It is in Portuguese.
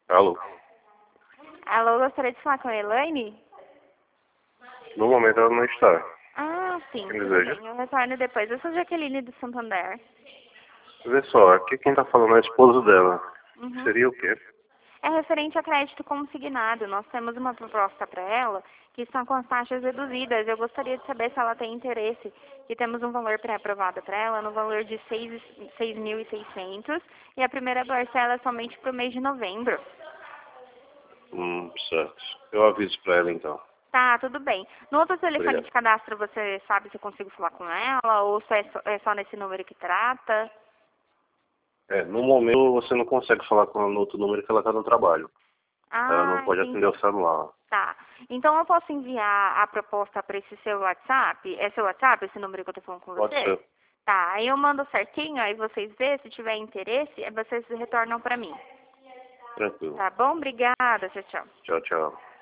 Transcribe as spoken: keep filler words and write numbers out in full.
Alô? Alô, gostaria de falar com a Elaine? No momento ela não está. Ah, sim, Quem tudo deseja? bem. Eu retorno depois. Eu sou Jaqueline do Santander. Vê só, aqui quem tá falando é a esposa dela. Uhum. Seria o quê? É referente a crédito consignado. Nós temos uma proposta para ela que estão com as taxas reduzidas. Eu gostaria de saber se ela tem interesse. Que temos um valor pré-aprovado para ela no valor de seis mil e seiscentos e a primeira parcela é somente para o mês de novembro. Hum, certo. Eu aviso pra ela então. Tá, tudo bem. No outro telefone Obrigado. de cadastro você sabe se eu consigo falar com ela ou se é só, é só nesse número que trata? É, no momento você não consegue falar com ela no outro número que ela tá no trabalho. Ela não Ah, pode atender entendi. o celular. Tá. Então eu posso enviar a proposta para esse seu WhatsApp? É seu WhatsApp, esse número que eu tô falando com Pode você? ser. Tá, aí eu mando certinho, aí vocês vê, se tiver interesse, aí vocês retornam para mim. Tranquilo. Tá bom? Obrigada, tchau, tchau. Tchau, tchau.